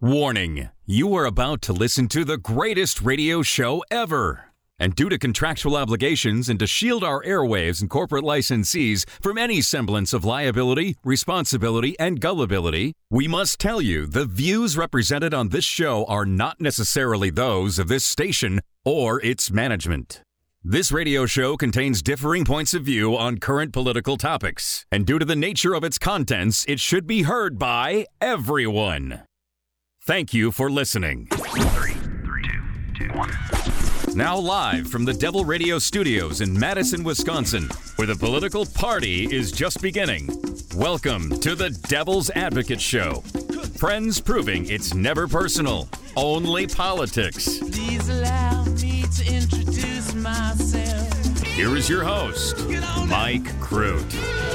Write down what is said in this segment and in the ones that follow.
Warning, you are about to listen to the greatest radio show ever. And due to contractual obligations and to shield our airwaves and corporate licensees from any semblance of liability, responsibility, and gullibility, we must tell you the views represented on this show are not necessarily those of this station or its management. This radio show contains differing points of view on current political topics, and due to the nature of its contents, it should be heard by everyone. Thank you for listening. 3, 2, 1. Now live from the Devil Radio Studios in Madison, Wisconsin, where the political party is just beginning. Welcome to the Devil's Advocate Show. Friends proving it's never personal, only politics. Please allow me to introduce myself. Here is your host, Mike Crute.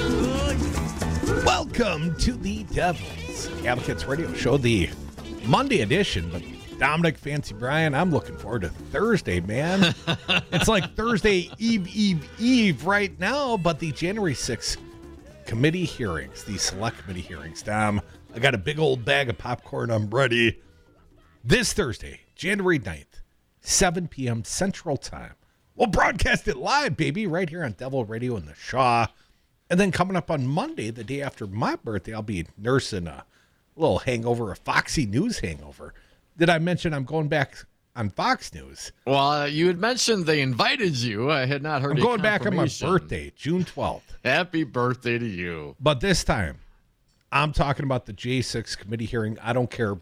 Welcome to the Devil's Advocates Radio Show, the Monday edition, but Dominic Fancy Brian, I'm looking forward to Thursday, man. It's like Thursday Eve right now, but the January 6th committee hearings, the select committee hearings, Dom, I got a big old bag of popcorn. I'm ready. This Thursday, January 9th, 7 p.m. Central Time. We'll broadcast it live, baby, right here on Devil Radio in the Shaw. And then coming up on Monday, the day after my birthday, I'll be nursing a little hangover, a Foxy News hangover. Did I mention I'm going back on Fox News? Well, you had mentioned they invited you. I had not heard. I'm going back on my birthday, June 12th. Happy birthday to you. But this time, I'm talking about the J6 committee hearing. I don't care.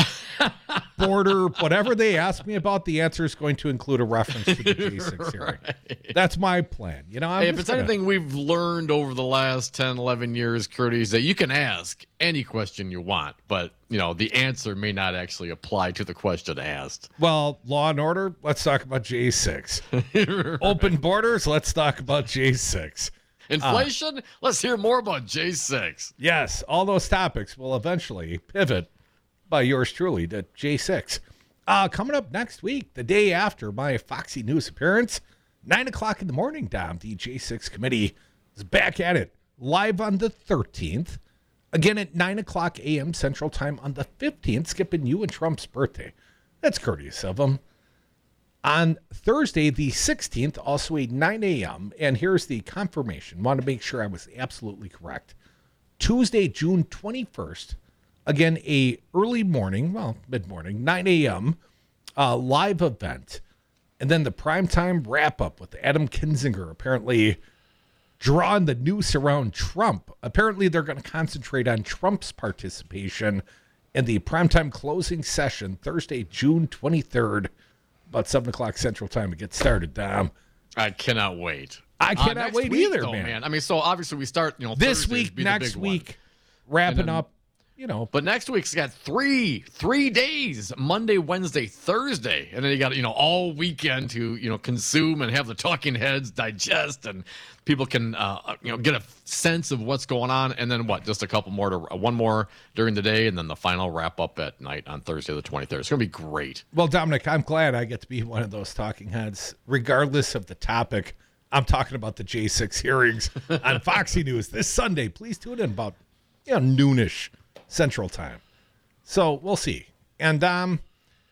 Border, whatever they ask me about, the answer is going to include a reference to the J6 hearing. Right. That's my plan. You know, if it's anything we've learned over the last 10, 11 years, Curtis, is that you can ask any question you want, but, you know, the answer may not actually apply to the question asked. Well, law and order, let's talk about J6. Right. Open borders, let's talk about J6. Inflation, let's hear more about J6. Yes, all those topics will eventually pivot by yours truly to J6. Coming up next week, the day after my Foxy News appearance, 9 o'clock in the morning, Dom, the J6 committee is back at it, live on the 13th, again at 9 o'clock a.m. Central Time on the 15th, skipping you and Trump's birthday. That's courteous of him. On Thursday, the 16th, also at 9 a.m., and here's the confirmation. Want to make sure I was absolutely correct. Tuesday, June 21st, again, a early morning, well, mid-morning, 9 a.m., live event. And then the primetime wrap-up with Adam Kinzinger apparently drawing the noose around Trump. Apparently, they're going to concentrate on Trump's participation in the primetime closing session Thursday, June 23rd, about 7 o'clock Central Time to get started, Dom. I cannot wait. I cannot wait week, either, though, man. I mean, so obviously we start, this Thursdays week, be next the big week, wrapping up. But next week's got three days, Monday, Wednesday, Thursday. And then you got, all weekend to, consume and have the talking heads digest, and people can, get a sense of what's going on. And then just a couple more one more during the day. And then the final wrap up at night on Thursday, the 23rd. It's going to be great. Well, Dominic, I'm glad I get to be one of those talking heads, regardless of the topic. I'm talking about the J6 hearings on Foxy News this Sunday. Please tune in about, noonish Central Time. So we'll see. And the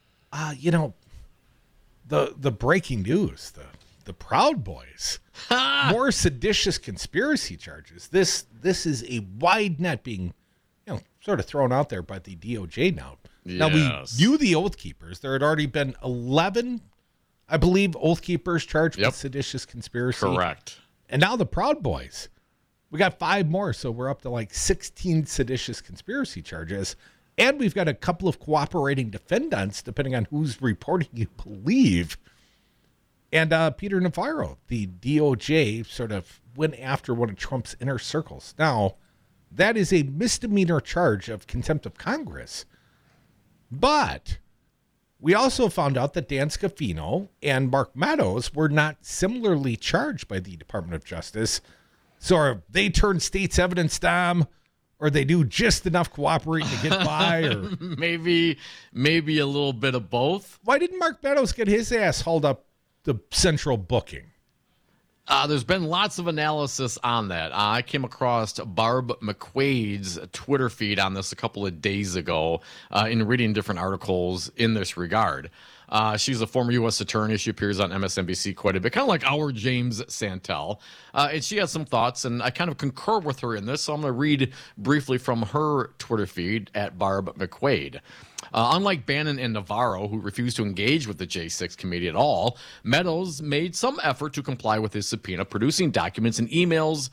breaking news, the Proud Boys, more seditious conspiracy charges. This is a wide net being, sort of thrown out there by the DOJ now. Yes. Now we knew the Oath Keepers. There had already been 11, I believe, Oath Keepers charged with seditious conspiracy. Correct. And now the Proud Boys. We got 5 more, so we're up to like 16 seditious conspiracy charges. And we've got a couple of cooperating defendants, depending on whose reporting you believe. And Peter Navarro, the DOJ, sort of went after one of Trump's inner circles. Now, that is a misdemeanor charge of contempt of Congress. But we also found out that Dan Scafino and Mark Meadows were not similarly charged by the Department of Justice. So are they turn state's evidence, Dom, or they do just enough cooperating to get by? Or maybe a little bit of both. Why didn't Mark Meadows get his ass hauled up the central booking? There's been lots of analysis on that. I came across Barb McQuaid's Twitter feed on this a couple of days ago in reading different articles in this regard. She's a former U.S. attorney. She appears on MSNBC quite a bit, kind of like our James Santel. And she has some thoughts, and I kind of concur with her in this. So I'm going to read briefly from her Twitter feed at Barb McQuaid. Unlike Bannon and Navarro, who refused to engage with the J6 committee at all, Meadows made some effort to comply with his subpoena, producing documents and emails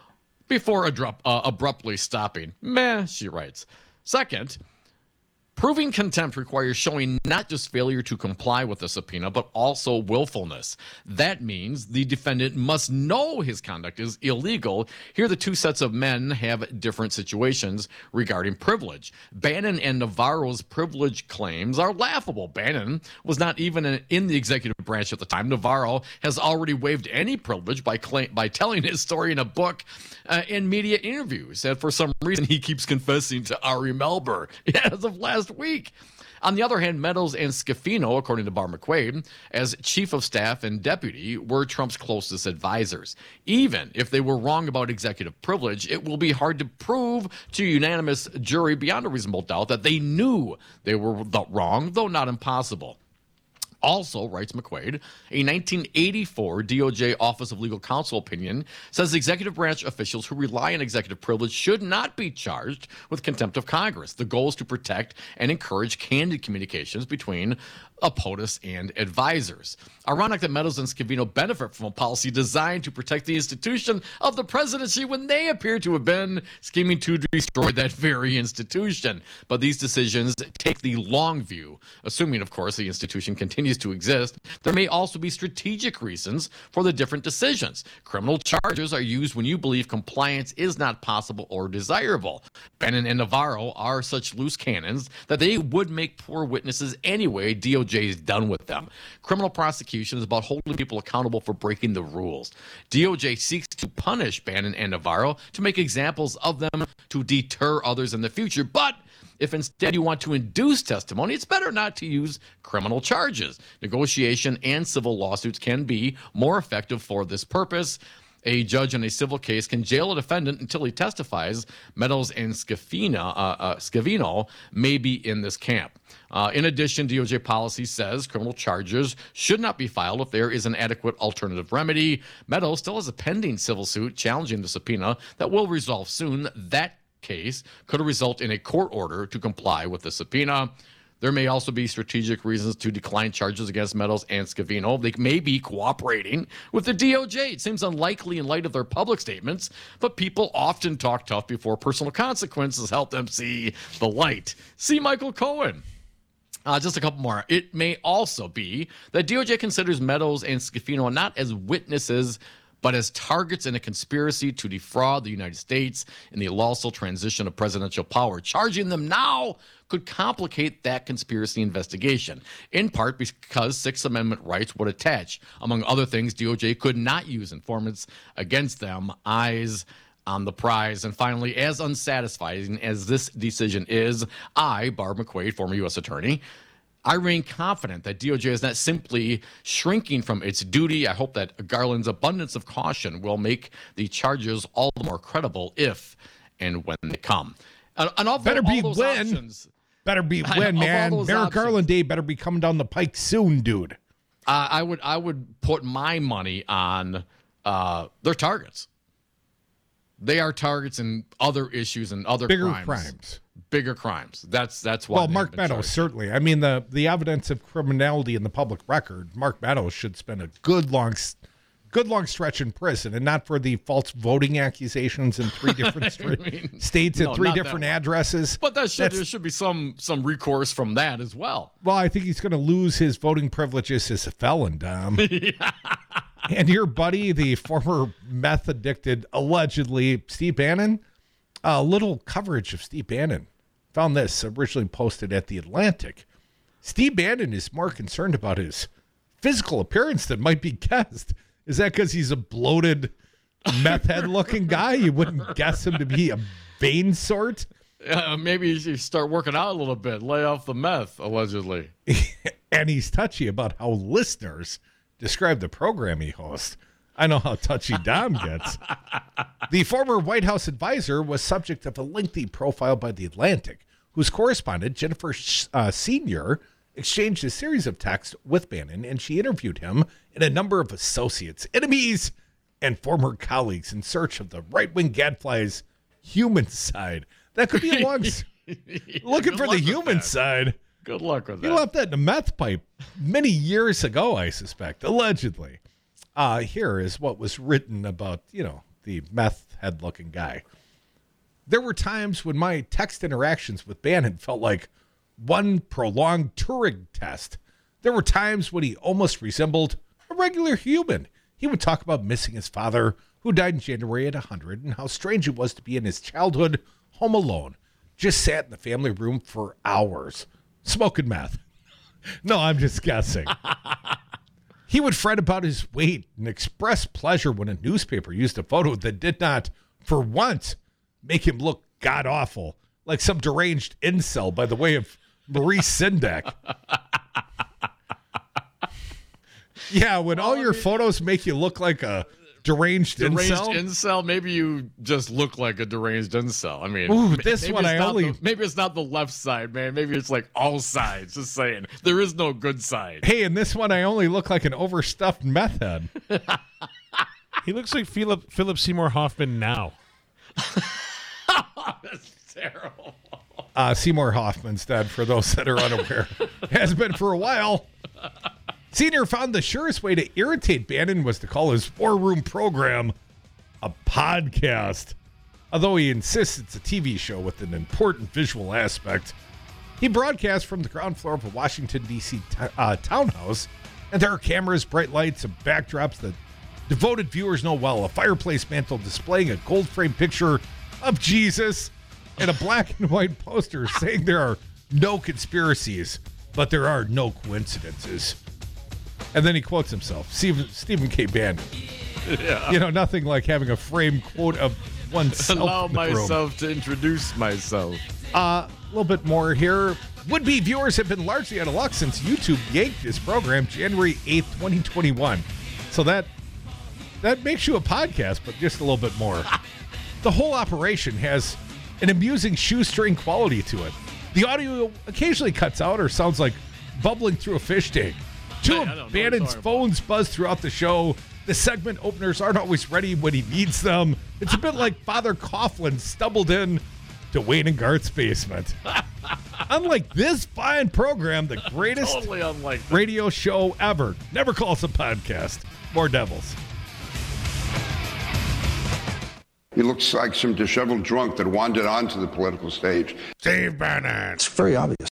before abruptly stopping. Meh, she writes. Second, proving contempt requires showing not just failure to comply with the subpoena, but also willfulness. That means the defendant must know his conduct is illegal. Here, the two sets of men have different situations regarding privilege. Bannon and Navarro's privilege claims are laughable. Bannon was not even in the executive branch at the time. Navarro has already waived any privilege by telling his story in a book and media interviews. And for some reason, he keeps confessing to Ari Melber as of last week. On the other hand, Meadows and Scafino, according to Barb McQuaid, as chief of staff and deputy, were Trump's closest advisors. Even if they were wrong about executive privilege, it will be hard to prove to a unanimous jury beyond a reasonable doubt that they knew they were wrong, though not impossible. Also, writes McQuaid, a 1984 DOJ Office of Legal Counsel opinion says executive branch officials who rely on executive privilege should not be charged with contempt of Congress. The goal is to protect and encourage candid communications between POTUS and advisors. Ironic that Meadows and Scavino benefit from a policy designed to protect the institution of the presidency when they appear to have been scheming to destroy that very institution. But these decisions take the long view, assuming, of course, the institution continues to exist. There may also be strategic reasons for the different decisions. Criminal charges are used when you believe compliance is not possible or desirable. Bannon and Navarro are such loose cannons that they would make poor witnesses anyway. DOJ is done with them. Criminal prosecution is about holding people accountable for breaking the rules. DOJ seeks to punish Bannon and Navarro to make examples of them to deter others in the future. But if instead you want to induce testimony, it's better not to use criminal charges. Negotiation and civil lawsuits can be more effective for this purpose. A judge in a civil case can jail a defendant until he testifies. Meadows and Scavino may be in this camp. In addition, DOJ policy says criminal charges should not be filed if there is an adequate alternative remedy. Meadows still has a pending civil suit challenging the subpoena that will resolve soon. That case could result in a court order to comply with the subpoena. There may also be strategic reasons to decline charges against Meadows and Scavino. They may be cooperating with the DOJ. It seems unlikely in light of their public statements, but people often talk tough before personal consequences help them see the light. See Michael Cohen. Just a couple more. It may also be that DOJ considers Meadows and Scavino not as witnesses, but as targets in a conspiracy to defraud the United States in the lawful transition of presidential power. Charging them now could complicate that conspiracy investigation, in part because Sixth Amendment rights would attach. Among other things, DOJ could not use informants against them. Eyes on the prize. And finally, as unsatisfying as this decision is, I, Barb McQuaid, former U.S. attorney, I remain confident that DOJ is not simply shrinking from its duty. I hope that Garland's abundance of caution will make the charges all the more credible if and when they come. Better be when, man. Merrick Garland Day better be coming down the pike soon, dude. I would put my money on their targets. They are targets in other issues and other crimes. Bigger crimes. That's why. Well, Mark Meadows, certainly. I mean, the evidence of criminality in the public record, Mark Meadows should spend a good long stretch in prison, and not for the false voting accusations in three different states at three different addresses. But there should be some recourse from that as well. Well, I think he's going to lose his voting privileges as a felon, Dom. Yeah. And your buddy, the former meth addicted, allegedly, Steve Bannon, a little coverage of Steve Bannon. Found this originally posted at The Atlantic. Steve Bannon is more concerned about his physical appearance than might be guessed. Is that because he's a bloated, meth head looking guy? You wouldn't guess him to be a vain sort? Maybe you should start working out a little bit, lay off the meth, allegedly. And he's touchy about how listeners describe the program he hosts. I know how touchy Dom gets. The former White House advisor was subject of a lengthy profile by The Atlantic, whose correspondent, Jennifer Senior, exchanged a series of texts with Bannon, and she interviewed him and a number of associates, enemies, and former colleagues in search of the right-wing gadfly's human side. That could be a long... looking for the human side. Good luck with that. He left that in a meth pipe many years ago, I suspect, allegedly. Here is what was written about, the meth head-looking guy. There were times when my text interactions with Bannon felt like one prolonged Turing test. There were times when he almost resembled a regular human. He would talk about missing his father, who died in January at 100, and how strange it was to be in his childhood home alone. Just sat in the family room for hours, smoking meth. No, I'm just guessing. He would fret about his weight and express pleasure when a newspaper used a photo that did not, for once, make him look god-awful, like some deranged incel by the way of Maurice Sendak. Yeah, when all your photos make you look like a deranged incel? Maybe you just look like a deranged incel. I mean, ooh, this one maybe it's not the left side, man. Maybe it's like all sides. Just saying, there is no good side. Hey, in this one, I only look like an overstuffed meth head. He looks like Philip Seymour Hoffman now. That's terrible. Seymour Hoffman's dead, for those that are unaware. Has been for a while. Senior found the surest way to irritate Bannon was to call his War Room program a podcast. Although he insists it's a TV show with an important visual aspect. He broadcasts from the ground floor of a Washington, D.C. townhouse, and there are cameras, bright lights, and backdrops that devoted viewers know well. A fireplace mantle displaying a gold-framed picture of Jesus and a black and white poster saying there are no conspiracies, but there are no coincidences. And then he quotes himself, Stephen K. Bannon. Yeah. Nothing like having a framed quote of oneself. Allow in the room. myself to introduce myself. A little bit more here. Would-be viewers have been largely out of luck since YouTube yanked this program January 8th, 2021. So that makes you a podcast, but just a little bit more. The whole operation has an amusing shoestring quality to it. The audio occasionally cuts out or sounds like bubbling through a fish tank. Two of Bannon's phones buzz throughout the show. The segment openers aren't always ready when he needs them. It's a bit like Father Coughlin stumbled in to Wayne and Garth's basement. Unlike this fine program, the greatest Totally unlike that. radio show ever. Never call us a podcast. More devils. He looks like some disheveled drunk that wandered onto the political stage. Steve Bannon. It's very obvious.